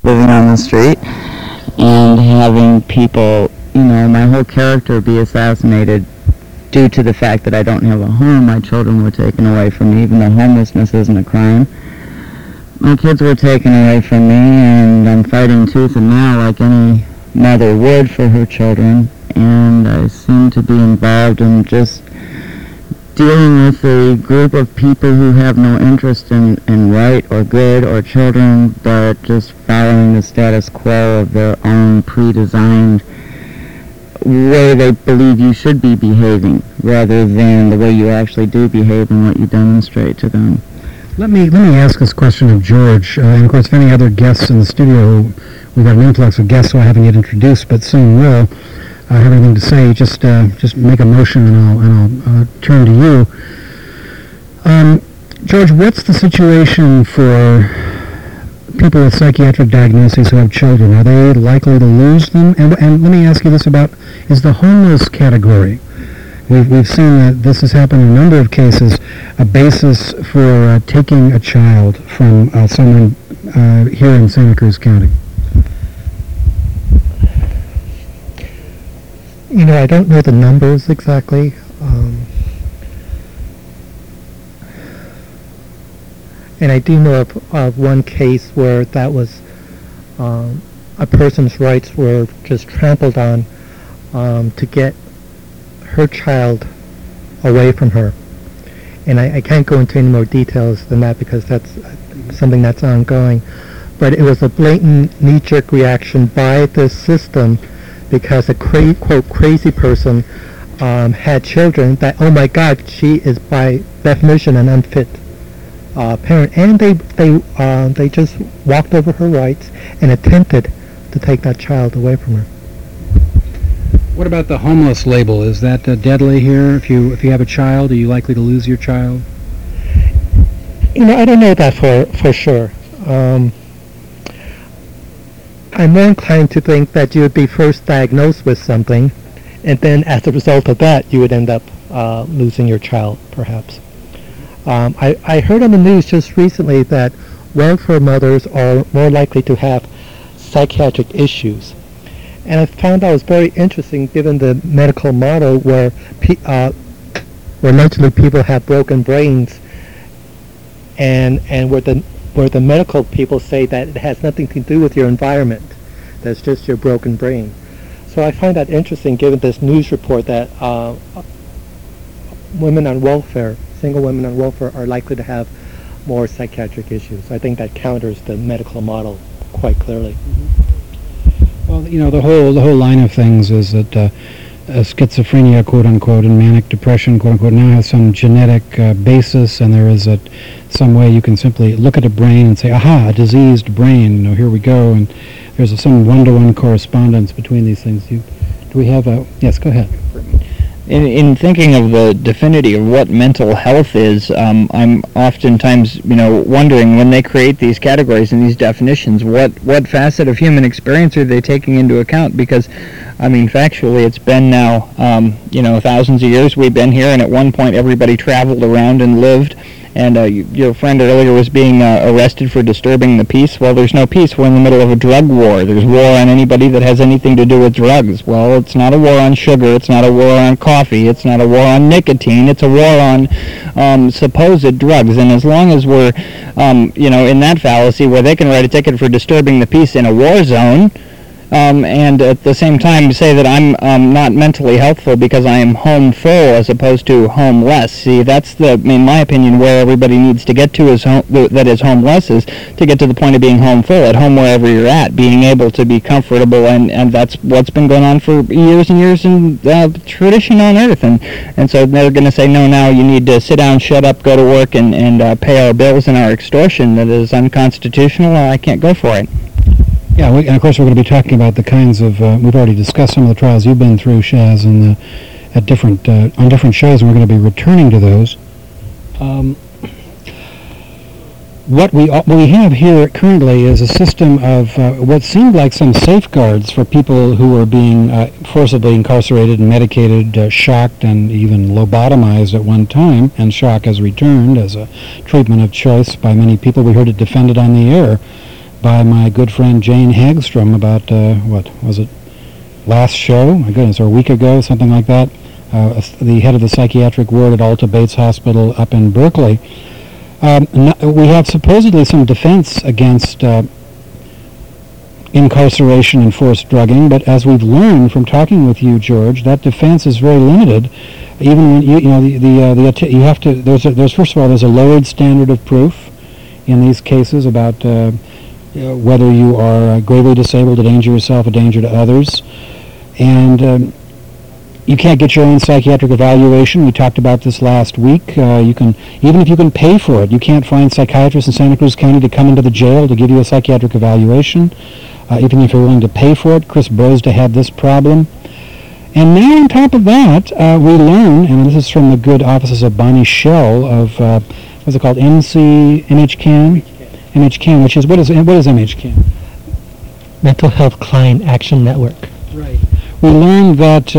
living on the street and having people, my whole character be assassinated due to the fact that I don't have a home. My children were taken away from me, even though homelessness isn't a crime. My kids were taken away from me, and I'm fighting tooth and nail like any mother would for her children, and I seem to be involved in just dealing with a group of people who have no interest in right or good or children, but just following the status quo of their own pre-designed way they believe you should be behaving, rather than the way you actually do behave and what you demonstrate to them. Let me ask this question of George, and of course, if any other guests in the studio, we've got an influx of guests who I haven't yet introduced, but soon will have anything to say. Just make a motion, and I'll turn to you. George, what's the situation for people with psychiatric diagnoses who have children? Are they likely to lose them? And let me ask you this about, is the homeless category, we've seen that this has happened in a number of cases, a basis for taking a child from someone here in Santa Cruz County? I don't know the numbers exactly. And I do know of one case where that was a person's rights were just trampled on to get her child away from her. And I can't go into any more details than that because that's something that's ongoing. But it was a blatant knee-jerk reaction by the system because a quote crazy person had children that, oh my God, she is by definition an unfit parent, and they just walked over her rights and attempted to take that child away from her. What about the homeless label? Is that deadly here? If you have a child, are you likely to lose your child? I don't know that for sure. I'm more inclined to think that you would be first diagnosed with something, and then as a result of that, you would end up losing your child, perhaps. I heard on the news just recently that welfare mothers are more likely to have psychiatric issues. And I found that was very interesting given the medical model where allegedly people have broken brains and where the medical people say that it has nothing to do with your environment. That's just your broken brain. So I find that interesting given this news report that women on welfare, single women on welfare, are likely to have more psychiatric issues. I think that counters the medical model quite clearly. Well, the whole line of things is that schizophrenia, quote unquote, and manic depression, quote unquote, now has some genetic basis, and there is some way you can simply look at a brain and say, aha, a diseased brain. Here we go, and there's some one-to-one correspondence between these things. Do we have a? Yes, go ahead. In thinking of the definity of what mental health is, I'm oftentimes, wondering when they create these categories and these definitions, what facet of human experience are they taking into account? Because, factually, it's been now, thousands of years we've been here, and at one point everybody traveled around and lived. And your friend earlier was being arrested for disturbing the peace. Well, there's no peace. We're in the middle of a drug war. There's war on anybody that has anything to do with drugs. Well, it's not a war on sugar. It's not a war on coffee. It's not a war on nicotine. It's a war on supposed drugs. And as long as we're, in that fallacy where they can write a ticket for disturbing the peace in a war zone, and at the same time say that I'm not mentally healthful because I am home full as opposed to homeless. See, that's in my opinion, where everybody needs to get to that is homeless, is to get to the point of being home full, at home wherever you're at, being able to be comfortable, and that's what's been going on for years and years in tradition on earth. And so they're going to say, no, now you need to sit down, shut up, go to work, and pay our bills and our extortion that is unconstitutional. I can't go for it. Yeah, and of course we're going to be talking about the kinds of, we've already discussed some of the trials you've been through, Shaz, and on different shows, and we're going to be returning to those. What we have here currently is a system of what seemed like some safeguards for people who were being forcibly incarcerated and medicated, shocked, and even lobotomized at one time, and shock has returned as a treatment of choice by many people. We heard it defended on the air, by my good friend Jane Hagstrom about, what was it, last show? My goodness, or a week ago, something like that. The head of the psychiatric ward at Alta Bates Hospital up in Berkeley. We have supposedly some defense against incarceration and forced drugging, but as we've learned from talking with you, George, that defense is very limited. Even when you have to. There's first of all, there's a lowered standard of proof in these cases about whether you are gravely disabled, a danger to yourself, a danger to others, and you can't get your own psychiatric evaluation. We talked about this last week. You can, even if you can pay for it, you can't find psychiatrists in Santa Cruz County to come into the jail to give you a psychiatric evaluation, even if you're willing to pay for it. Chris Brosda had this problem. And now on top of that, we learn, and this is from the good offices of Bonnie Schell of, what's it called, MHCAN, which is, what is MHCAN? Mental Health Client Action Network. Right. We learned that,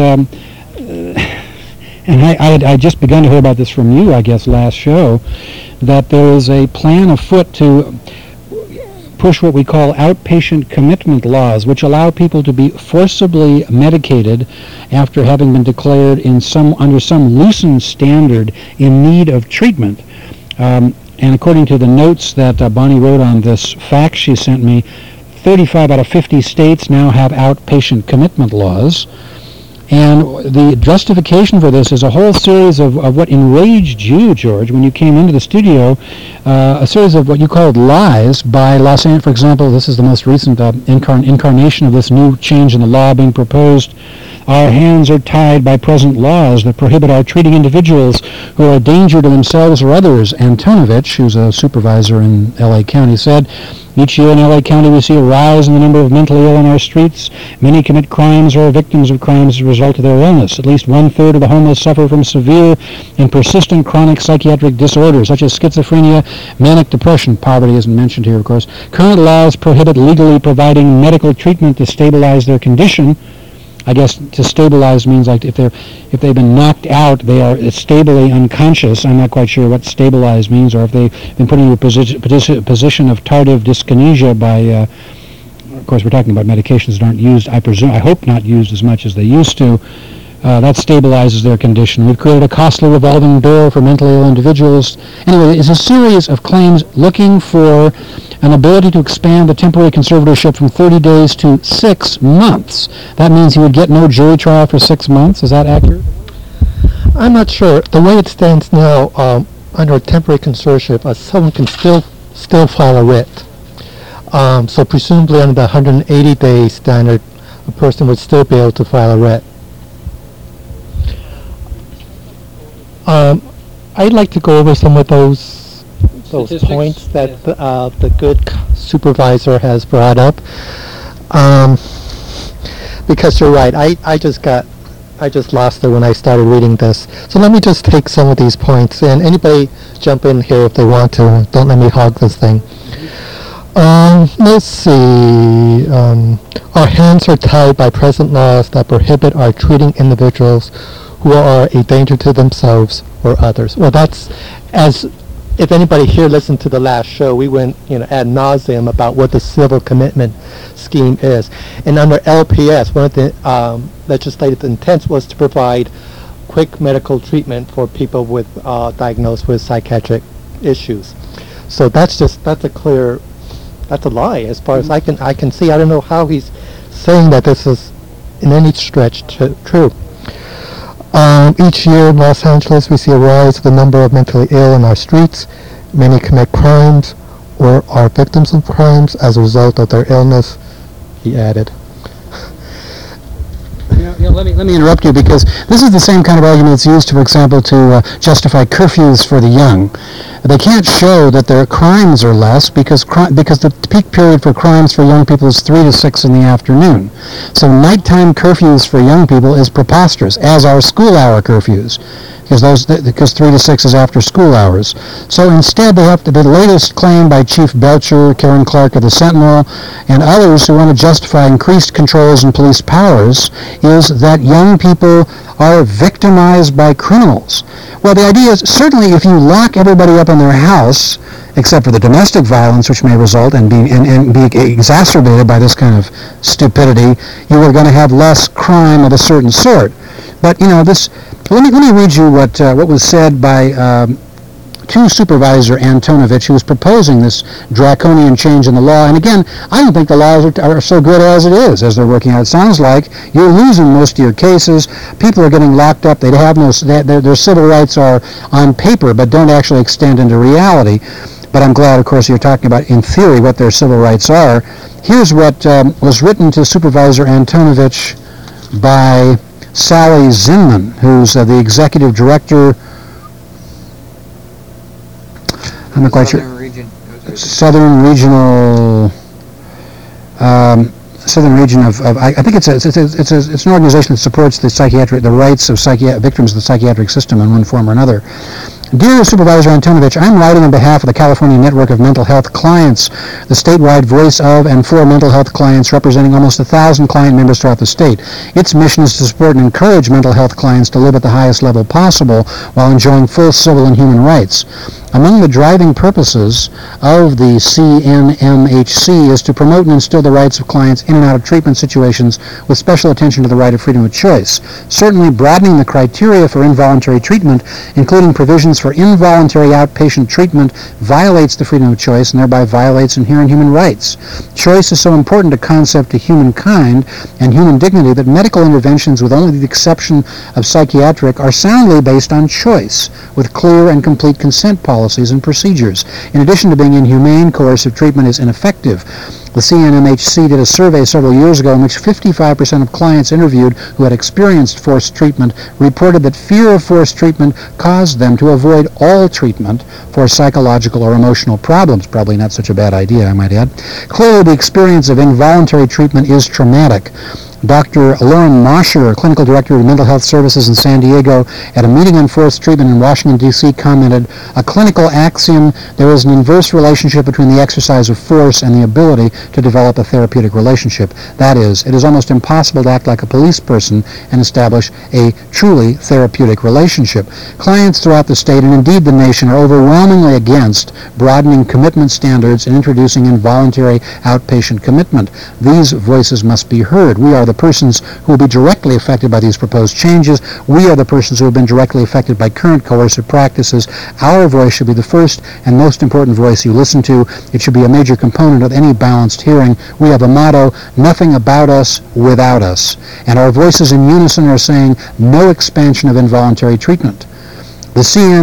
and I had just begun to hear about this from you, I guess, last show, that there is a plan afoot to push what we call outpatient commitment laws, which allow people to be forcibly medicated after having been declared under some loosened standard in need of treatment. And according to the notes that Bonnie wrote on this fax she sent me, 35 out of 50 states now have outpatient commitment laws. And the justification for this is a whole series of what enraged you, George, when you came into the studio, a series of what you called lies by Los Angeles. For example, this is the most recent incarnation of this new change in the law being proposed. Our hands are tied by present laws that prohibit our treating individuals who are a danger to themselves or others. Antonovich, who's a supervisor in L.A. County, said, each year in L.A. County we see a rise in the number of mentally ill on our streets. Many commit crimes or are victims of crimes as a result of their illness. At least 1/3 of the homeless suffer from severe and persistent chronic psychiatric disorders, such as schizophrenia, manic depression. Poverty isn't mentioned here, of course. Current laws prohibit legally providing medical treatment to stabilize their condition. I guess to stabilize means like if they've been knocked out, they are stably unconscious. I'm not quite sure what stabilize means, or if they've been put into a position of tardive dyskinesia by. Of course, we're talking about medications that aren't used. I hope not used as much as they used to. That stabilizes their condition. We've created a costly revolving door for mentally ill individuals. Anyway, it's a series of claims looking for an ability to expand the temporary conservatorship from 30 days to 6 months. That means you would get no jury trial for 6 months. Is that accurate? I'm not sure. The way it stands now, under a temporary conservatorship, someone can still file a writ. So presumably under the 180-day standard, a person would still be able to file a writ. I'd like to go over some of those points that the good supervisor has brought up, because you're right. I just lost it when I started reading this. So let me just take some of these points, and anybody jump in here if they want to. Don't let me hog this thing. Let's see. Our hands are tied by present laws that prohibit our treating individuals who are a danger to themselves or others. Well, that's, as if anybody here listened to the last show, we went ad nauseum about what the civil commitment scheme is. And under LPS, one of the legislative intents was to provide quick medical treatment for people with diagnosed with psychiatric issues. So that's a lie as far as I can see. I don't know how he's saying that this is in any stretch true. Each year in Los Angeles we see a rise of the number of mentally ill in our streets. Many commit crimes or are victims of crimes as a result of their illness, he added. Let me interrupt you, because this is the same kind of argument that's used, for example, to justify curfews for the young. They can't show that their crimes are less because the peak period for crimes for young people is 3 to 6 in the afternoon. So nighttime curfews for young people is preposterous, as are school hour curfews. because 3 to 6 is after school hours. So instead, the latest claim by Chief Belcher, Karen Clark of the Sentinel, and others who want to justify increased controls and police powers is that young people are victimized by criminals. Well, the idea is certainly if you lock everybody up in their house, except for the domestic violence which may result and be exacerbated by this kind of stupidity, you are going to have less crime of a certain sort. But let me read you what was said by to Supervisor Antonovich, who was proposing this draconian change in the law. And again, I don't think the laws are so good as it is, as they're working out. It sounds like you're losing most of your cases. People are getting locked up. They have their civil rights are on paper, but don't actually extend into reality. But I'm glad, of course, you're talking about, in theory, what their civil rights are. Here's what was written to Supervisor Antonovich by Sally Zinman, who's the executive director. I'm not quite sure. Southern Regional. Southern Region of I think it's an organization that supports the rights of victims of the psychiatric system in one form or another. Dear Supervisor Antonovich, I'm writing on behalf of the California Network of Mental Health Clients, the statewide voice of and for mental health clients representing almost 1,000 client members throughout the state. Its mission is to support and encourage mental health clients to live at the highest level possible while enjoying full civil and human rights. Among the driving purposes of the CNMHC is to promote and instill the rights of clients in and out of treatment situations with special attention to the right of freedom of choice. Certainly broadening the criteria for involuntary treatment, including provisions for involuntary outpatient treatment, violates the freedom of choice and thereby violates inherent human rights. Choice is so important a concept to humankind and human dignity that medical interventions, with only the exception of psychiatric, are soundly based on choice, with clear and complete consent policies and procedures. In addition to being inhumane, coercive treatment is ineffective. The CNMHC did a survey several years ago in which 55% of clients interviewed who had experienced forced treatment reported that fear of forced treatment caused them to avoid all treatment for psychological or emotional problems. Probably not such a bad idea, I might add. Clearly, the experience of involuntary treatment is traumatic. Dr. Lauren Mosher, Clinical Director of Mental Health Services in San Diego, at a meeting on forced treatment in Washington, D.C., commented, "A clinical axiom, there is an inverse relationship between the exercise of force and the ability to develop a therapeutic relationship. That is, it is almost impossible to act like a police person and establish a truly therapeutic relationship." Clients throughout the state, and indeed the nation, are overwhelmingly against broadening commitment standards and introducing involuntary outpatient commitment. These voices must be heard. We are the persons who will be directly affected by these proposed changes. We are the persons who have been directly affected by current coercive practices. Our voice should be the first and most important voice you listen to. It should be a major component of any balanced hearing. We have a motto, nothing about us without us. And our voices in unison are saying no expansion of involuntary treatment. The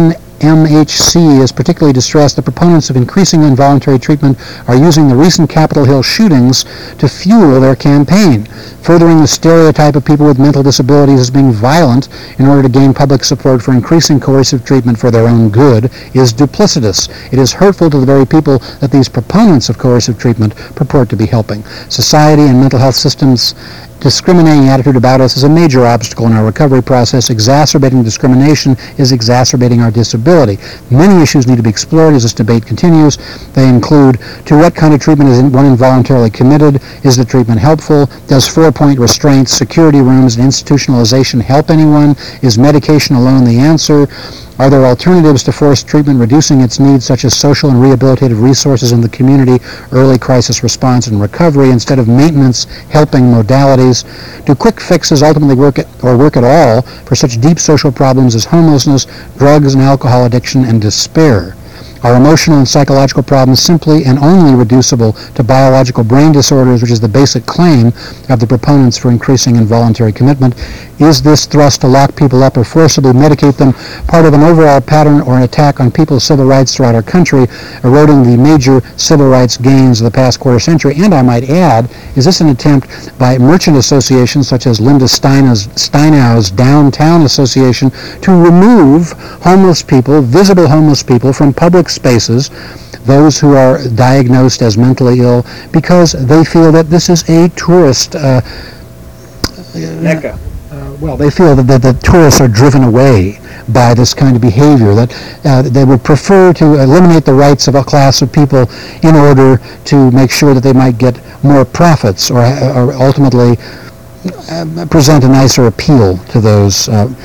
CNMHC is particularly distressed that proponents of increasing involuntary treatment are using the recent Capitol Hill shootings to fuel their campaign, furthering the stereotype of people with mental disabilities as being violent in order to gain public support for increasing coercive treatment for their own good is duplicitous. It is hurtful to the very people that these proponents of coercive treatment purport to be helping. Society and mental health systems discriminating attitude about us is a major obstacle in our recovery process. Exacerbating discrimination is exacerbating our disability. Many issues need to be explored as this debate continues. They include, to what kind of treatment is one involuntarily committed? Is the treatment helpful? Does 4-point restraints, security rooms, and institutionalization help anyone? Is medication alone the answer? Are there alternatives to forced treatment reducing its needs, such as social and rehabilitative resources in the community, early crisis response and recovery, instead of maintenance helping modalities? Do quick fixes ultimately work at all for such deep social problems as homelessness, drugs and alcohol addiction, and despair? Are emotional and psychological problems simply and only reducible to biological brain disorders, which is the basic claim of the proponents for increasing involuntary commitment? Is this thrust to lock people up or forcibly medicate them part of an overall pattern or an attack on people's civil rights throughout our country, eroding the major civil rights gains of the past quarter century? And I might add, is this an attempt by merchant associations such as Linda Steinau's Downtown Association to remove homeless people, visible homeless people, from public spaces, those who are diagnosed as mentally ill, because they feel that this is a tourist Mecca. Well, they feel that the tourists are driven away by this kind of behavior, that they would prefer to eliminate the rights of a class of people in order to make sure that they might get more profits or ultimately present a nicer appeal to those,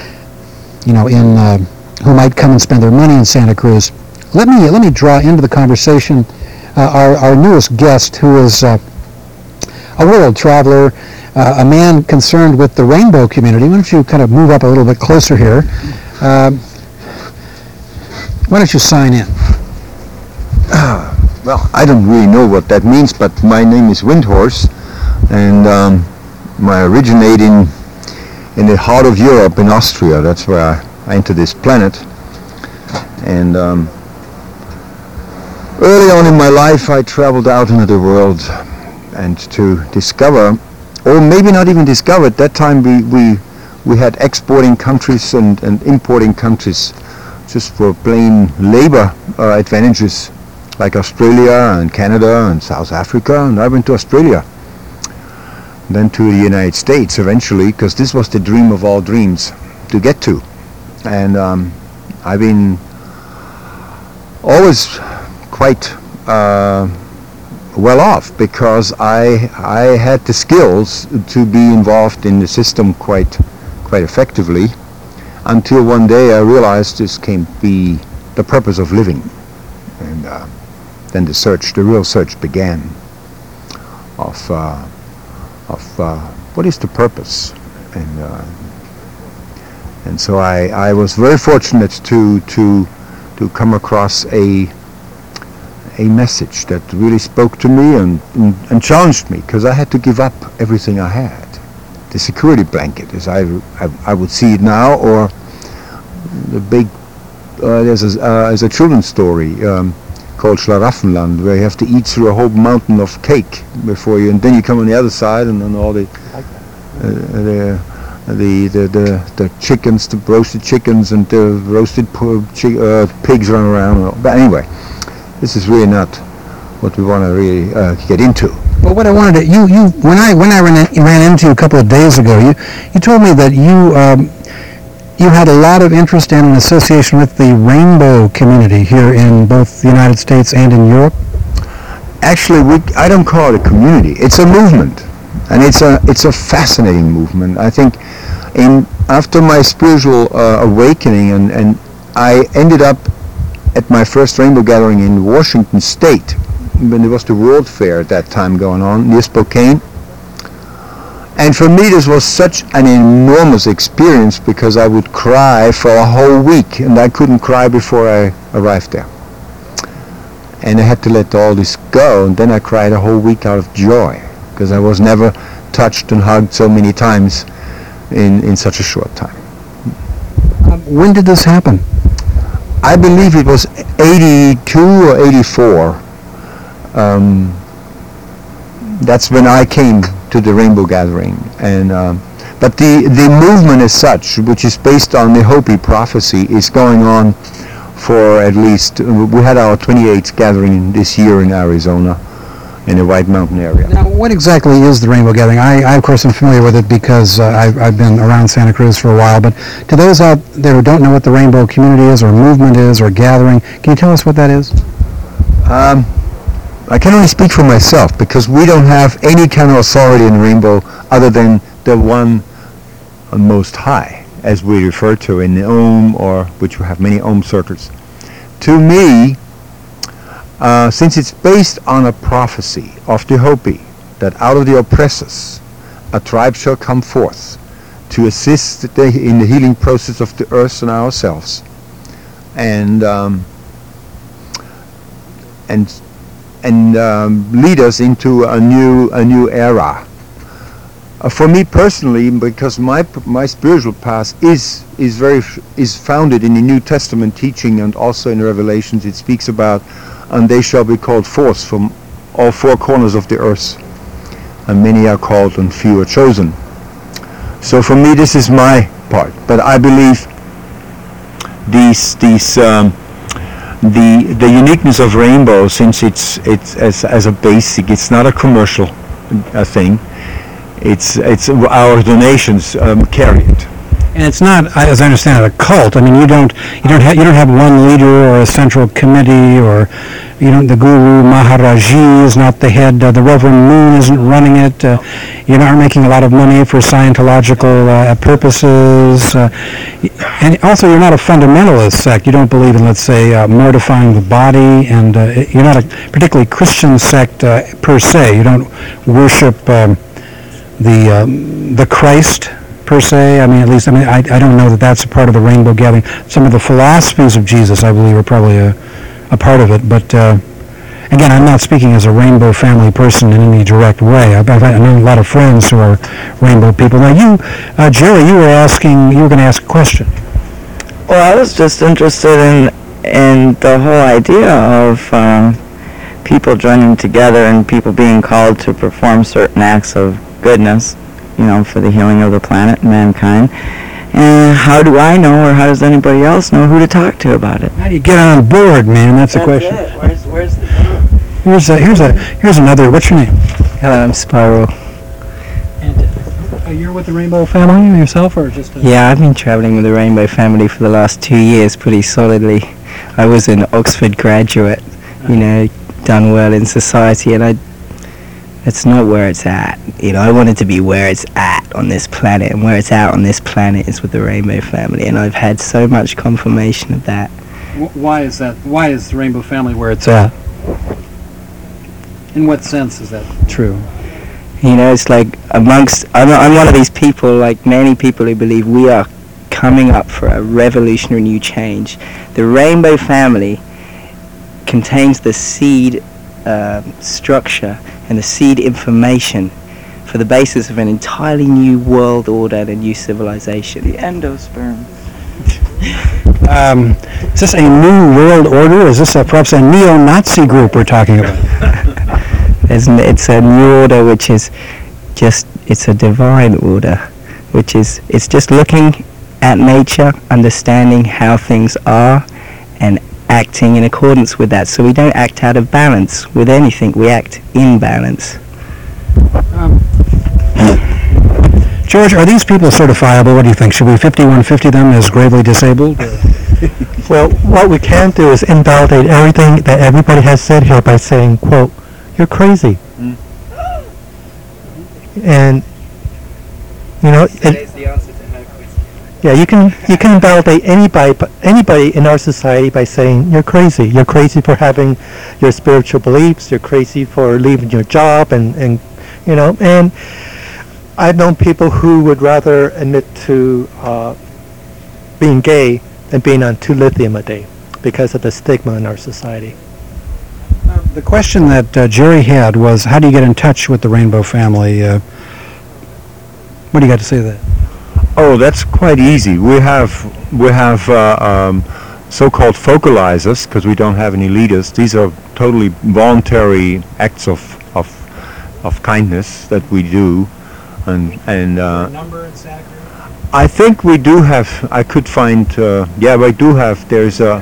who might come and spend their money in Santa Cruz. Let me draw into the conversation our newest guest, who is a world traveler, a man concerned with the rainbow community. Why don't you kind of move up a little bit closer here? Why don't you sign in? Well, I don't really know what that means, but my name is Windhorse, and I originate in the heart of Europe, in Austria. That's where I entered this planet. And early on in my life, I traveled out into the world and to discover, or maybe not even discover, at that time we had exporting countries and importing countries just for plain labor advantages, like Australia and Canada and South Africa. And I went to Australia, then to the United States eventually, because this was the dream of all dreams to get to. And I've been always quite well off, because I had the skills to be involved in the system quite effectively, until one day I realized this can't be the purpose of living. And then the real search began of what is the purpose. And so I was very fortunate to come across a message that really spoke to me and challenged me, because I had to give up everything I had. The security blanket, as I would see it now, or the big, there's a children's story called Schlaraffenland, where you have to eat through a whole mountain of cake before you, and then you come on the other side, and then all the chickens, the roasted chickens, and the roasted pigs run around. But anyway, this is really not what we want to really get into. Well, what I wanted to, when I ran into you a couple of days ago, you told me that you had a lot of interest in an association with the rainbow community here in both the United States and in Europe. Actually, I don't call it a community. It's a movement, and it's a fascinating movement. I think after my spiritual awakening, and I ended up at my first rainbow gathering in Washington State, when there was the World Fair at that time going on near Spokane. And for me, this was such an enormous experience, because I would cry for a whole week, and I couldn't cry before I arrived there. And I had to let all this go, and then I cried a whole week out of joy, because I was never touched and hugged so many times in such a short time. When did this happen? I believe it was 82 or 84. That's when I came to the Rainbow Gathering, and but the movement as such, which is based on the Hopi prophecy, is going on for at least, we had our 28th gathering this year in Arizona, in the White Mountain area. Now, what exactly is the Rainbow Gathering? I of course am familiar with it because I've been around Santa Cruz for a while, but to those out there who don't know what the Rainbow community is, or movement is, or gathering, can you tell us what that is? I can only speak for myself, because we don't have any kind of authority in the Rainbow other than the one most high, as we refer to in the Om, or which we have many Om circles. To me, since it's based on a prophecy of the Hopi, that out of the oppressors a tribe shall come forth to assist in the healing process of the earth and ourselves, and lead us into a new era. For me personally, because my spiritual path is founded in the New Testament teaching, and also in Revelations it speaks about, and they shall be called forth from all four corners of the earth, and many are called and few are chosen. So for me, this is my part. But I believe the uniqueness of Rainbow, since it's as a basic, it's not a commercial thing. It's our donations carry it. And it's not, as I understand it, a cult. I mean, you don't have one leader or a central committee, or the Guru Maharaji is not the head. The Reverend Moon isn't running it. You're not making a lot of money for Scientological purposes. And also, you're not a fundamentalist sect. You don't believe in, let's say, mortifying the body, and you're not a particularly Christian sect per se. You don't worship the Christ per se. I don't know that that's a part of the Rainbow Gathering. Some of the philosophies of Jesus, I believe, are probably a part of it. But again, I'm not speaking as a Rainbow Family person in any direct way. I've known a lot of friends who are Rainbow people. Now, you, Jerry, you were going to ask a question. Well, I was just interested in the whole idea of people joining together and people being called to perform certain acts of goodness, for the healing of the planet and mankind. And how do I know, or how does anybody else know who to talk to about it? How do you get on board, man? That's the question. Where's the Here's another. What's your name? Hello, I'm Spyro. And you're with the Rainbow Family yourself, or just? Yeah, I've been traveling with the Rainbow Family for the last 2 years pretty solidly. I was an Oxford graduate, done well in society, and it's not where it's at. I want it to be where it's at on this planet, and where it's at on this planet is with the Rainbow Family, and I've had so much confirmation of that. Why is that? Why is the Rainbow Family where it's at? In what sense is that true? It's like I'm one of these people, like many people, who believe we are coming up for a revolutionary new change. The Rainbow Family contains the seed structure and the seed information for the basis of an entirely new world order and a new civilization. The endosperm. Is this a new world order? Is this perhaps a neo-Nazi group we're talking about? It's a new order which is it's a divine order, it's just looking at nature, understanding how things are, and acting in accordance with that. So we don't act out of balance with anything, we act in balance. George, are these people certifiable? What do you think? Should we 5150 them as gravely disabled? Well, what we can do is invalidate everything that everybody has said here by saying, quote, "You're crazy." And Today's the answer to her question. yeah, you can invalidate anybody in our society by saying you're crazy. You're crazy for having your spiritual beliefs. You're crazy for leaving your job, and I've known people who would rather admit to being gay than being on 2 lithium a day because of the stigma in our society. The question that Jerry had was, how do you get in touch with the Rainbow Family? What do you got to say to that? Oh, that's quite easy. We have so-called focalizers, because we don't have any leaders. These are totally voluntary acts of kindness that we do, and number in Santa Cruz? I think we do have. I could find. We do have. There's a.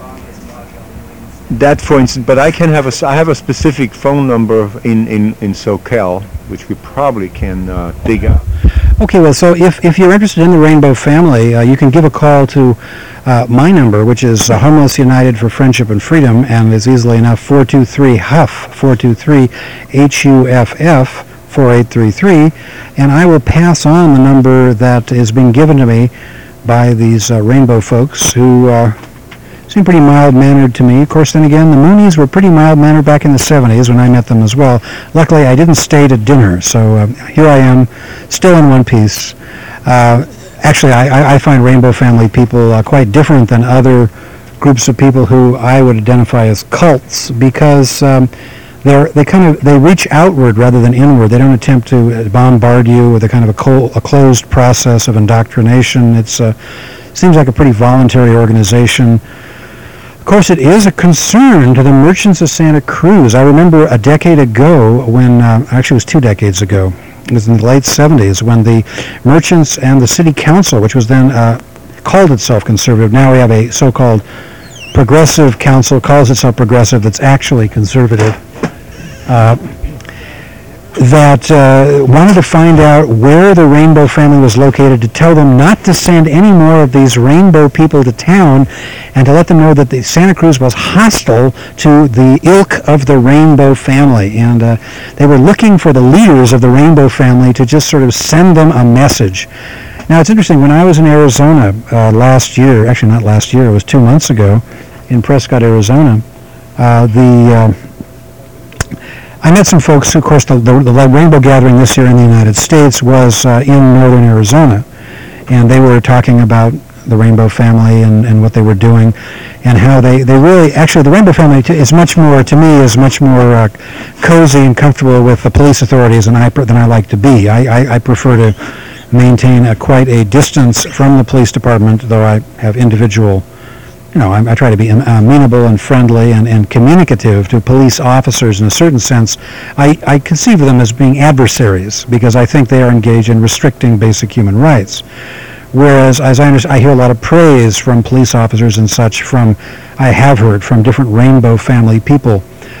That, for instance, but I have a specific phone number in SoCal, which we probably can dig up. Okay, well, so if you're interested in the Rainbow Family, you can give a call to my number, which is Harmless United for Friendship and Freedom, and it's easily enough 423-HUFF, 423-HUFF, 4833, and I will pass on the number that is being given to me by these Rainbow folks who seem pretty mild-mannered to me. Of course, then again, the Moonies were pretty mild-mannered back in the 70s when I met them as well. Luckily, I didn't stay to dinner, so here I am, still in one piece. Actually, I find Rainbow Family people quite different than other groups of people who I would identify as cults, because they reach outward rather than inward. They don't attempt to bombard you with a kind of a closed process of indoctrination. It seems like a pretty voluntary organization. Of course, it is a concern to the merchants of Santa Cruz. I remember a decade ago when, actually it was 2 decades ago, it was in the late 70s, when the merchants and the city council, which was then called itself conservative, now we have a so-called progressive council, calls itself progressive, that's actually conservative, that wanted to find out where the Rainbow family was located, to tell them not to send any more of these Rainbow people to town, and to let them know that the Santa Cruz was hostile to the ilk of the Rainbow family. And they were looking for the leaders of the Rainbow family to just sort of send them a message. Now, it's interesting, when I was in Arizona last year, actually not last year, it was 2 months ago, in Prescott, Arizona, I met some folks. Of course, the Rainbow Gathering this year in the United States was in northern Arizona, and they were talking about the Rainbow family and what they were doing, and how they really, actually, the Rainbow family is much more, to me, is much more cozy and comfortable with the police authorities than I like to be. I prefer to maintain quite a distance from the police department, though I have individual, I try to be amenable and friendly and communicative to police officers in a certain sense. I conceive of them as being adversaries, because I think they are engaged in restricting basic human rights. Whereas, as I hear a lot of praise from police officers and such I have heard from different Rainbow family people,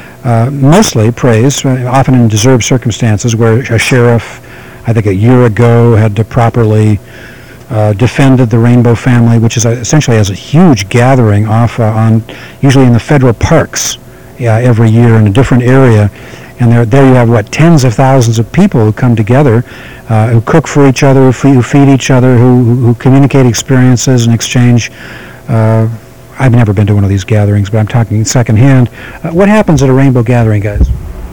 mostly praise, often in deserved circumstances, where a sheriff, I think a year ago, had to properly defended the Rainbow family, which is essentially has a huge gathering off usually in the federal parks every year in a different area. And there you have, tens of thousands of people who come together, who cook for each other, who feed each other, who communicate experiences and exchange. I've never been to one of these gatherings, but I'm talking secondhand. What happens at a Rainbow Gathering, guys?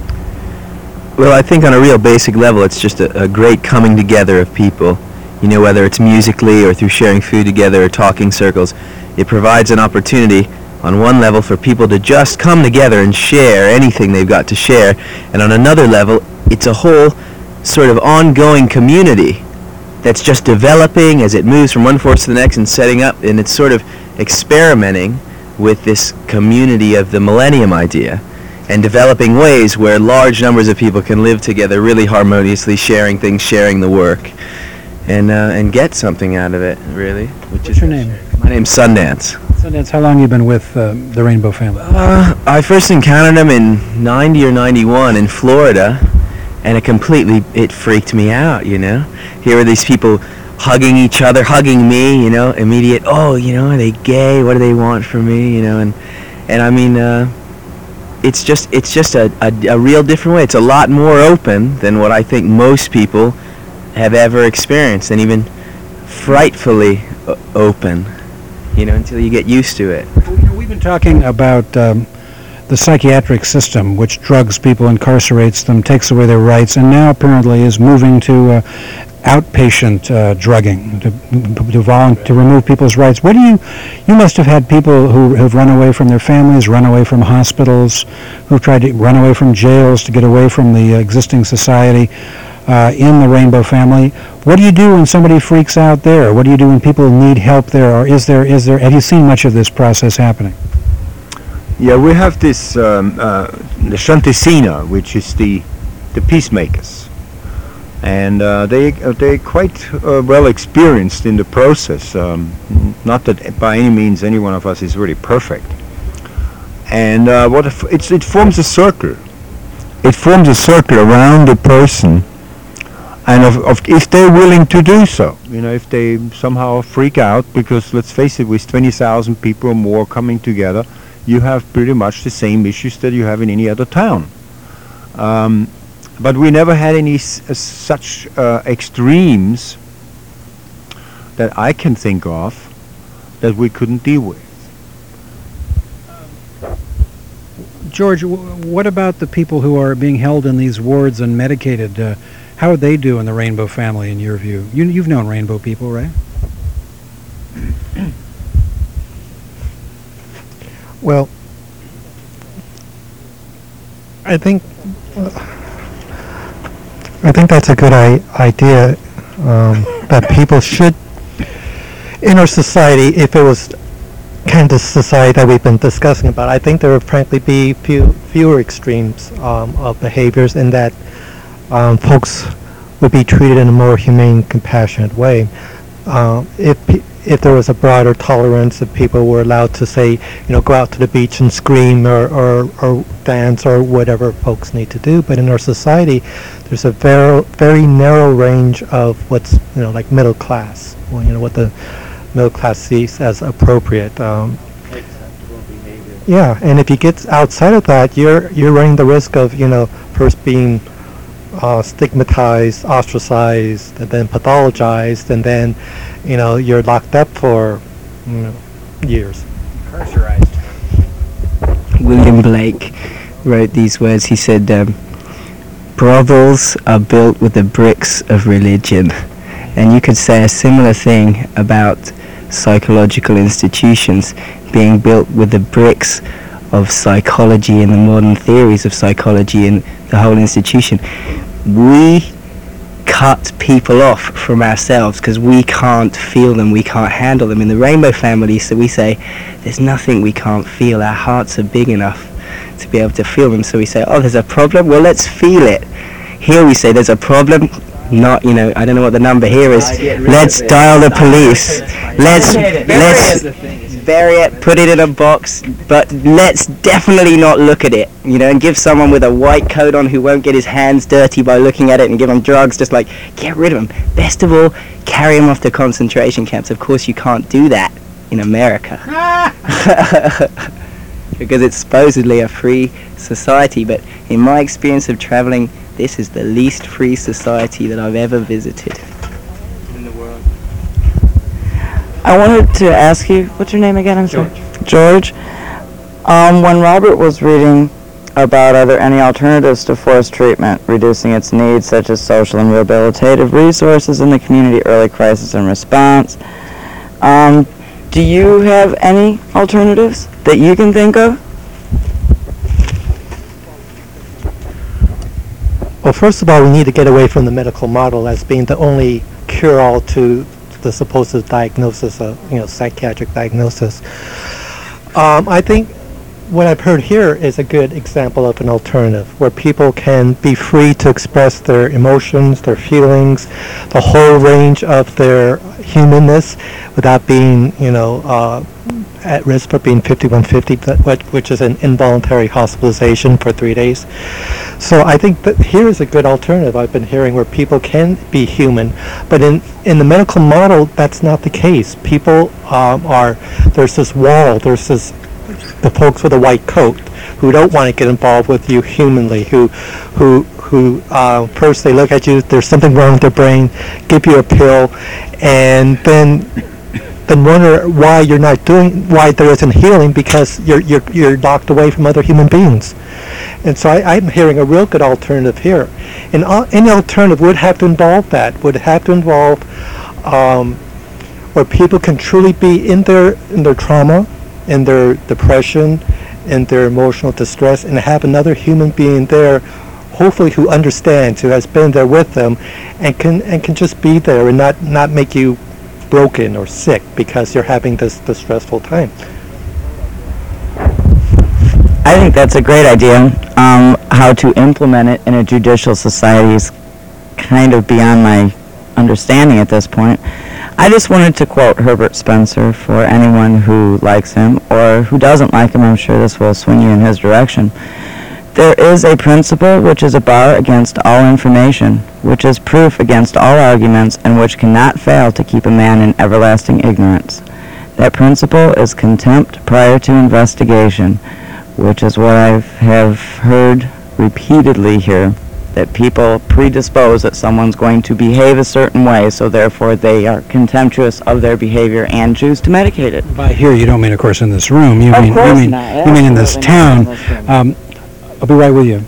Well, I think on a real basic level, it's just a great coming together of people. Whether it's musically or through sharing food together or talking circles, it provides an opportunity on one level for people to just come together and share anything they've got to share, and on another level, it's a whole sort of ongoing community that's just developing as it moves from one force to the next and setting up, and it's sort of experimenting with this community of the millennium idea and developing ways where large numbers of people can live together really harmoniously, sharing things, sharing the work, and get something out of it, really. What's your name? My name's Sundance. Sundance, how long have you been with the Rainbow family? I first encountered them in 90 or 91 in Florida, and it freaked me out, Here are these people hugging each other, hugging me, immediate, are they gay? What do they want from me, and I mean, it's just a real different way. It's a lot more open than what I think most people have ever experienced, and even frightfully open, until you get used to it. We've been talking about the psychiatric system, which drugs people, incarcerates them, takes away their rights, and now apparently is moving to outpatient drugging to remove people's rights. What you must have had people who have run away from their families, run away from hospitals, who've tried to run away from jails to get away from the existing society. In the Rainbow family, what do you do when somebody freaks out there? What do you do when people need help there? Or is there? Have you seen much of this process happening? Yeah, we have this the Shantesina, which is the peacemakers, and they're quite well experienced in the process. Not that by any means any one of us is really perfect. And it forms a circle. It forms a circle around the person. And if they're willing to do so, if they somehow freak out, because let's face it, with 20,000 people or more coming together, you have pretty much the same issues that you have in any other town. But we never had any such extremes that I can think of that we couldn't deal with. George, what about the people who are being held in these wards and medicated? How would they do in the Rainbow family, in your view? You've known Rainbow people, right? Well, I think that's a good idea, that people should, in our society, if it was kind of society that we've been discussing about, I think there would frankly be fewer extremes of behaviors, in that folks would be treated in a more humane, compassionate way. if there was a broader tolerance, if people were allowed to say, go out to the beach and scream or dance or whatever folks need to do. But in our society, there's a very narrow range of what's, like middle class, what the middle class sees as appropriate. Yeah, and if you get outside of that, you're running the risk of, first being stigmatized, ostracized, and then pathologized, and then, you're locked up for, years. Carcerized. William Blake wrote these words. He said, brothels are built with the bricks of religion. And you could say a similar thing about psychological institutions being built with the bricks of psychology and the modern theories of psychology and the whole institution. We cut people off from ourselves because we can't feel them, we can't handle them. In the Rainbow Family, so we say, there's nothing we can't feel. Our hearts are big enough to be able to feel them. So we say, oh, there's a problem? Well, let's feel it. Here we say, there's a problem? Not, I don't know what the number here is. Let's dial the police. Let's bury it, put it in a box, but let's definitely not look at it, and give someone with a white coat on who won't get his hands dirty by looking at it and give them drugs, just like, get rid of him. Best of all, carry him off to concentration camps. Of course, you can't do that in America. Because it's supposedly a free society, but in my experience of traveling, this is the least free society that I've ever visited in the world. I wanted to ask you, what's your name again? I'm sorry. George. When Robert was reading about are there any alternatives to forced treatment, reducing its needs such as social and rehabilitative resources in the community, early crisis and response, do you have any alternatives that you can think of? Well, first of all, we need to get away from the medical model as being the only cure-all to the supposed diagnosis of, psychiatric diagnosis. I think what I've heard here is a good example of an alternative where people can be free to express their emotions, their feelings, the whole range of their humanness without being, at risk for being 5150, which is an involuntary hospitalization for 3 days. So I think that here is a good alternative I've been hearing where people can be human. But in the medical model, that's not the case. People there's this wall, the folks with a white coat who don't want to get involved with you humanly, who first they look at you, there's something wrong with their brain, give you a pill, and then wonder why there isn't healing because you're locked away from other human beings. And so I'm hearing a real good alternative here. And any alternative would have to involve where people can truly be in their trauma, in their depression, in their emotional distress, and have another human being there, hopefully who understands, who has been there with them, and can just be there and not make you broken or sick because you're having this stressful time. I think that's a great idea. How to implement it in a judicial society is kind of beyond my understanding at this point. I just wanted to quote Herbert Spencer for anyone who likes him or who doesn't like him. I'm sure this will swing you in his direction. There is a principle which is a bar against all information, which is proof against all arguments, and which cannot fail to keep a man in everlasting ignorance. That principle is contempt prior to investigation, which is what I have heard repeatedly here, that people predispose that someone's going to behave a certain way, so therefore they are contemptuous of their behavior and choose to medicate it. By here, you don't mean, of course, in this room. You mean in this town. I'll be right with you.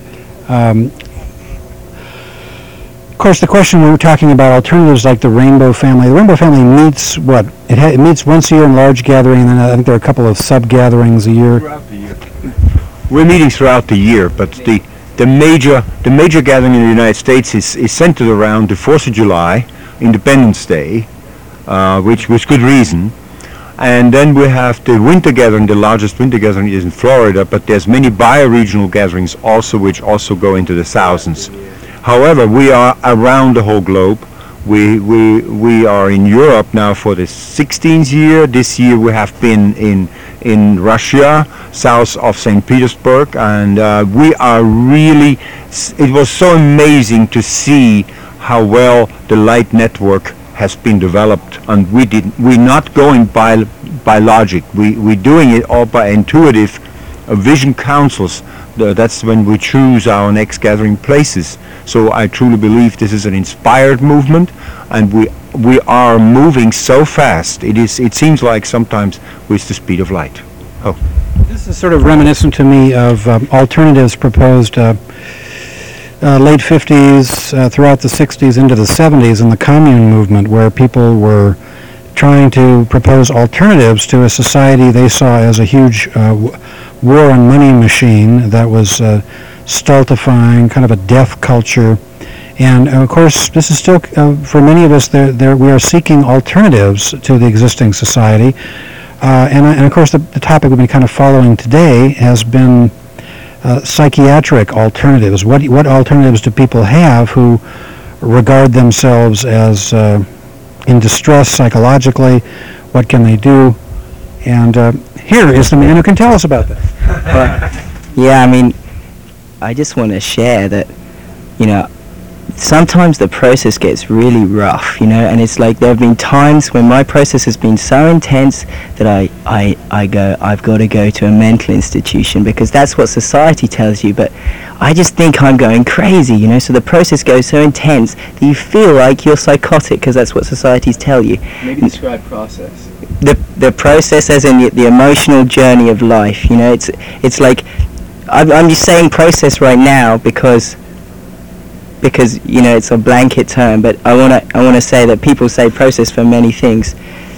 Of course, the question we were talking about alternatives like the Rainbow Family. The Rainbow Family meets what? It meets once a year in large gathering, and then I think there are a couple of sub-gatherings a year. Throughout the year. We're meeting throughout the year, but the major gathering in the United States is centered around the 4th of July, Independence Day, which with good reason. And then we have the winter gathering. The largest winter gathering is in Florida, but there's many bioregional gatherings also, which also go into the thousands. However, we are around the whole globe. We are in Europe now for the 16th year. This year we have been in Russia, south of St. Petersburg, and we are really. It was so amazing to see how well the light network has been developed, and we're not going by logic. We're doing it all by intuitive vision councils. That's when we choose our next gathering places. So I truly believe this is an inspired movement, and we are moving so fast. It seems like sometimes with the speed of light. Oh. This is sort of reminiscent to me of alternatives proposed late 50s, throughout the 60s into the 70s in the commune movement, where people were trying to propose alternatives to a society they saw as a huge war on money machine that was stultifying, kind of a death culture. And of course, this is still, for many of us, we are seeking alternatives to the existing society. And of course, the topic we've been kind of following today has been psychiatric alternatives. What alternatives do people have who regard themselves as in distress psychologically? What can they do? And here is the man who can tell us about that. Yeah, I mean, I just want to share that, sometimes the process gets really rough, and it's like there have been times when my process has been so intense that I've got to go to a mental institution because that's what society tells you, but I just think I'm going crazy, so the process goes so intense that you feel like you're psychotic because that's what societies tell you. Maybe describe process. The process as in the emotional journey of life, it's like, I'm just saying process right now because it's a blanket term, but I want to say that people say process for many things.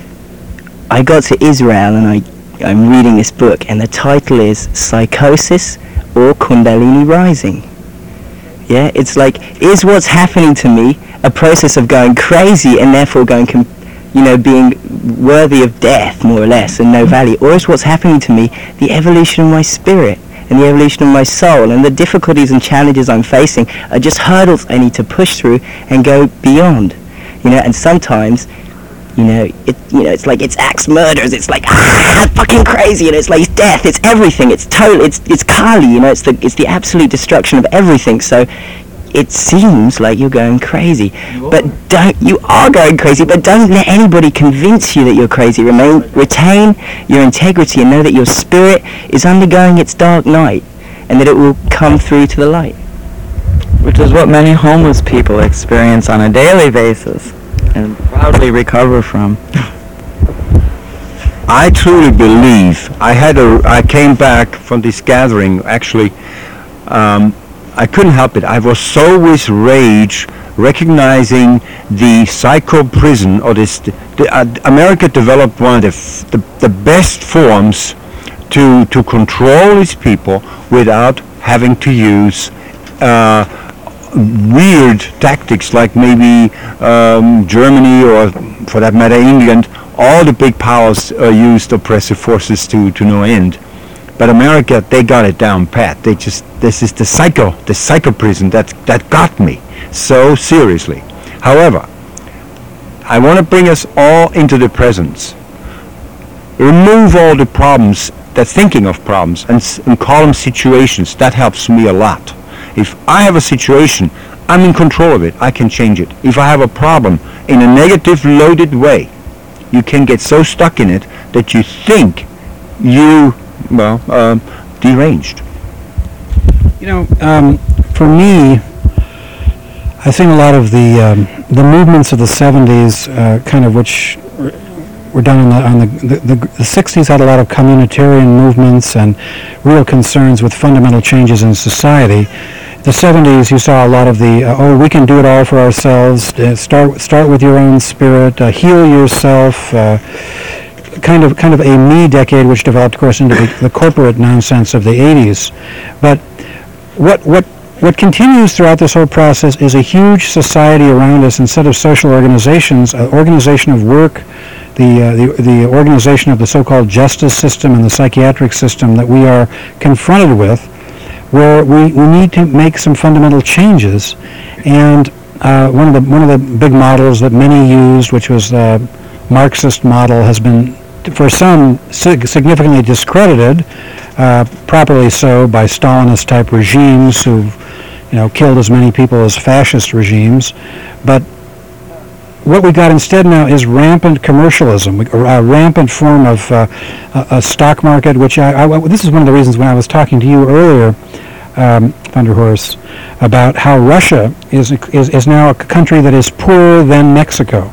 I got to Israel and I'm reading this book, and the title is Psychosis or Kundalini Rising. Yeah, it's like, is what's happening to me a process of going crazy and therefore being worthy of death, more or less, and no value, or is what's happening to me the evolution of my spirit and the evolution of my soul, and the difficulties and challenges I'm facing are just hurdles I need to push through and go beyond, and sometimes, it's like it's axe murders, it's like, fucking crazy, it's like it's death, it's everything, it's total, it's Kali, it's the absolute destruction of everything, so it seems like you're going crazy, you are going crazy, but don't let anybody convince you that you're crazy. Retain your integrity and know that your spirit is undergoing its dark night and that it will come through to the light. Which is what many homeless people experience on a daily basis and proudly recover from. I truly believe, I came back from this gathering, actually, I couldn't help it. I was so with rage, recognizing the psycho prison, or America developed one of the best forms to control its people without having to use weird tactics like maybe Germany, or for that matter England. All the big powers used oppressive forces to no end. But America, they got it down pat. This is the psycho prison that got me so seriously. However, I want to bring us all into the present. Remove all the problems, thinking of problems, and call them situations. That helps me a lot. If I have a situation, I'm in control of it. I can change it. If I have a problem in a negative, loaded way, you can get so stuck in it that you think deranged. For me, I've seen a lot of the movements of the 70s, kind of which were done on the 60s had a lot of communitarian movements and real concerns with fundamental changes in society. The 70s, you saw a lot of we can do it all for ourselves. Start with your own spirit. Heal yourself. Kind of a me decade, which developed, of course, into the corporate nonsense of the 80s. But what continues throughout this whole process is a huge society around us, instead of social organizations, organization of work, the organization of the so-called justice system and the psychiatric system that we are confronted with, where we need to make some fundamental changes. And one of the big models that many used, which was the Marxist model, has been for some significantly discredited, properly so, by Stalinist-type regimes who've killed as many people as fascist regimes. But what we got instead now is rampant commercialism, a rampant form of a stock market, which this is one of the reasons when I was talking to you earlier, Thunderhorse, about how Russia is now a country that is poorer than Mexico.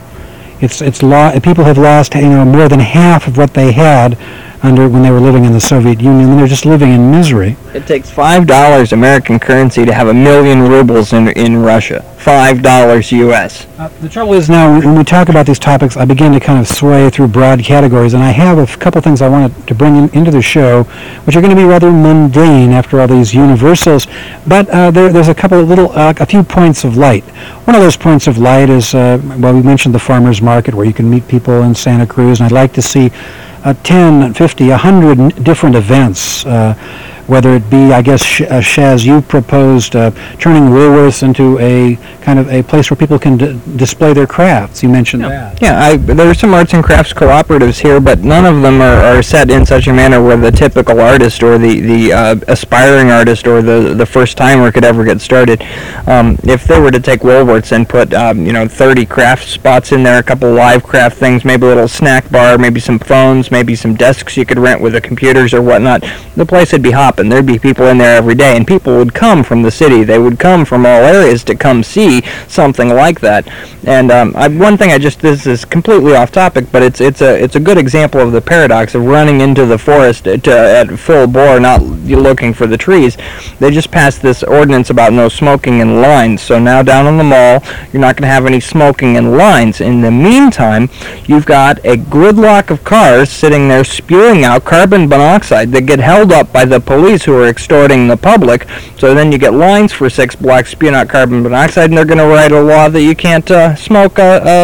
People have lost more than half of what they had when they were living in the Soviet Union, and they're just living in misery. It takes $5 American currency to have 1,000,000 rubles in Russia. $5 U.S. The trouble is now, when we talk about these topics, I begin to kind of sway through broad categories, and I have a couple things I wanted to bring into the show, which are going to be rather mundane after all these universals, but there's a couple of a few points of light. One of those points of light is, we mentioned the farmers market, where you can meet people in Santa Cruz, and I'd like to see 10, 50, 100 different events, whether it be, I guess, Shaz, you proposed turning Woolworths into a kind of a place where people can display their crafts. You mentioned that. Yeah, there are some arts and crafts cooperatives here, but none of them are set in such a manner where the typical artist or the aspiring artist or the first-timer could ever get started. If they were to take Woolworths and put 30 craft spots in there, a couple live craft things, maybe a little snack bar, maybe some phones, maybe some desks you could rent with the computers or whatnot, the place would be hopping. There'd be people in there every day, and people would come from the city. They would come from all areas to come see something like that. And one thing this is completely off topic, but it's a good example of the paradox of running into the forest at full bore, not looking for the trees. They just passed this ordinance about no smoking in lines. So now down on the mall, you're not going to have any smoking in lines. In the meantime, you've got a gridlock of cars sitting there spewing out carbon monoxide that get held up by the police who are extorting the public. So then you get lines for 6 blocks spewing out carbon monoxide, and they're going to write a law that you can't smoke,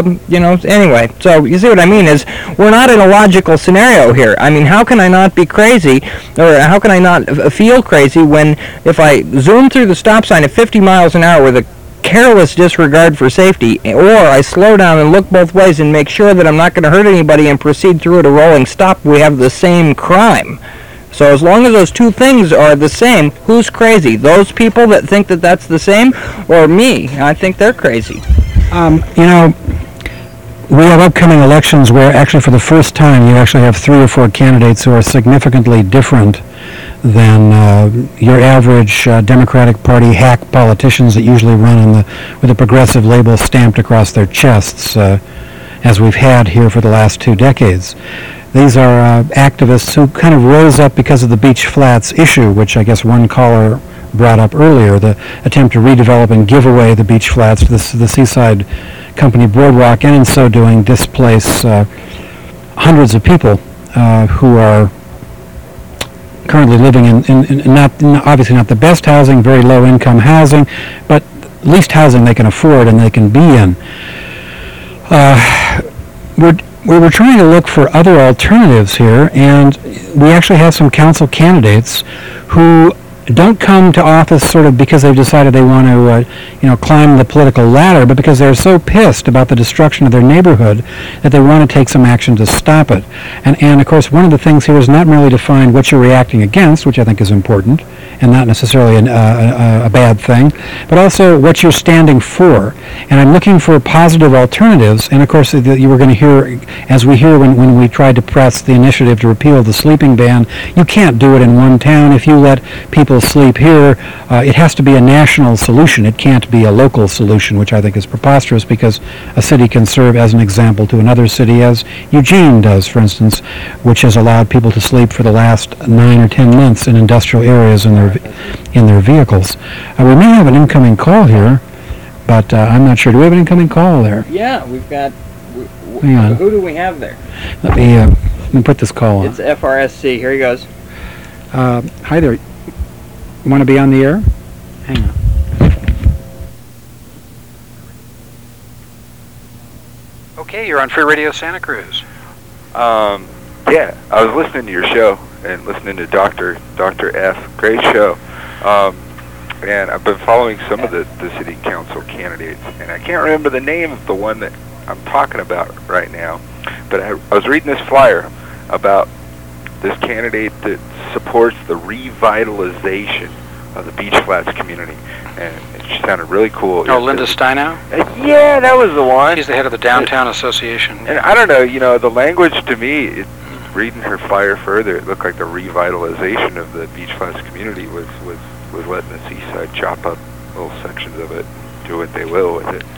anyway. So you see what I mean is we're not in a logical scenario here. I mean, how can I not be crazy, or how can I not feel crazy when if I zoom through the stop sign at 50 miles an hour with a careless disregard for safety, or I slow down and look both ways and make sure that I'm not going to hurt anybody and proceed through at a rolling stop, we have the same crime. So as long as those two things are the same, who's crazy? Those people that think that that's the same, or me? I think they're crazy. We have upcoming elections where actually for the first time you actually have 3 or 4 candidates who are significantly different than your average Democratic Party hack politicians that usually run with a progressive label stamped across their chests, as we've had here for the last 2 decades. These are activists who kind of rose up because of the Beach Flats issue, which I guess one caller brought up earlier, the attempt to redevelop and give away the Beach Flats to the Seaside Company Boardwalk, and in so doing displace hundreds of people who are currently living in obviously not the best housing, very low income housing, but least housing they can afford and they can be in. We were trying to look for other alternatives here, and we actually have some council candidates who don't come to office sort of because they've decided they want to, climb the political ladder, but because they're so pissed about the destruction of their neighborhood that they want to take some action to stop it. And of course, one of the things here is not merely to find what you're reacting against, which I think is important, and not necessarily a bad thing, but also what you're standing for. And I'm looking for positive alternatives, and of course, you were going to hear, as we hear when we tried to press the initiative to repeal the sleeping ban, you can't do it in one town. If you let people sleep here, it has to be a national solution. It can't be a local solution, which I think is preposterous, because a city can serve as an example to another city, as Eugene does, for instance, which has allowed people to sleep for the last 9 or 10 months in industrial areas in their vehicles. We may have an incoming call here, but I'm not sure. Do we have an incoming call there? Yeah, we've got... Hang on. Who do we have there? Let me put this call on. It's FRSC. Here he goes. Hi there. You want to be on the air? Hang on. Okay, you're on Free Radio Santa Cruz. Yeah, I was listening to your show and listening to Dr. F. Great show. And I've been following some of the city council candidates. candidates, and I can't remember the name of the one that I'm talking about right now, but I was reading this flyer about this candidate that supports the revitalization of the Beach Flats community, and it sounded really cool. Oh, Linda Steinow? Yeah, that was the one. She's the head of the Downtown Association. And I don't know, the language to me, reading her flyer further, it looked like the revitalization of the Beach Flats community was letting the Seaside chop up little sections of it, do what they will with it.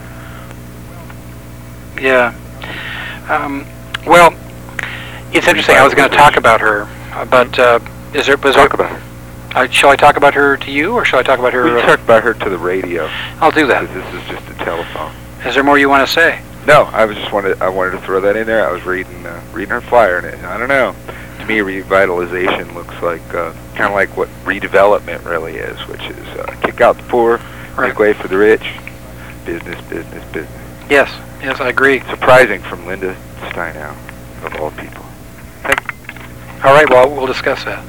Yeah. Well, it's interesting. I was going to talk about her, but Talk about her. Shall I talk about her to you, or shall I talk about her? We can talk about her to the radio. I'll do that. Because this is just a telephone. Is there more you want to say? No, I wanted to throw that in there. I was reading her flyer, and I don't know. To me, revitalization looks like kind of like what redevelopment really is, which is kick out the poor, make way for the rich, business. Yes, I agree. Surprising from Linda Steinow, of all people. All right, well, we'll discuss that.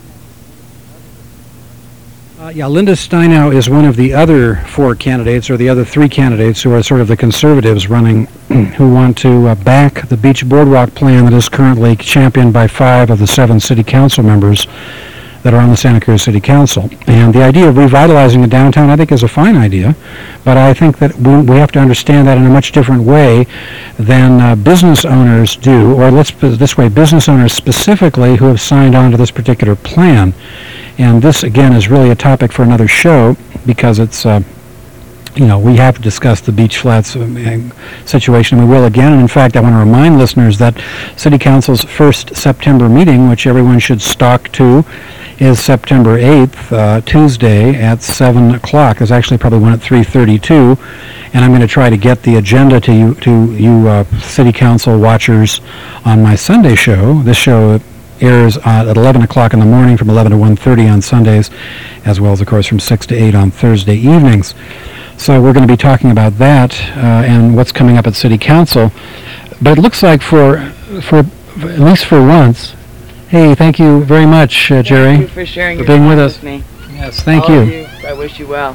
Linda Steinow is one of the other four candidates, or the other three candidates, who are sort of the conservatives running, who want to back the Beach Boardwalk plan that is currently championed by 5 of the 7 city council members that are on the Santa Cruz City Council. And the idea of revitalizing the downtown, I think, is a fine idea, but I think that we have to understand that in a much different way than business owners do, or let's put it this way, business owners specifically who have signed on to this particular plan. And this, again, is really a topic for another show, because it's, we have to discuss the Beach Flats situation. We will again. And in fact, I want to remind listeners that City Council's first September meeting, which everyone should stalk to, is September 8th, Tuesday at 7 o'clock. There's actually probably one at 3:32. And I'm going to try to get the agenda to you City Council watchers on my Sunday show. This show airs at 11 o'clock in the morning from 11 to 1:30 on Sundays, as well as, of course, from 6 to 8 on Thursday evenings. So we're going to be talking about that and what's coming up at City Council. But it looks like for at least for once, hey, thank you very much, Jerry. Thank you for sharing your being time with us. with me. Yes, thank All you. of you. I wish you well.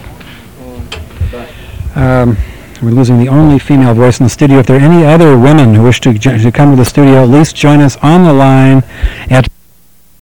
We're losing the only female voice in the studio. If there are any other women who wish to come to the studio, at least join us on the line at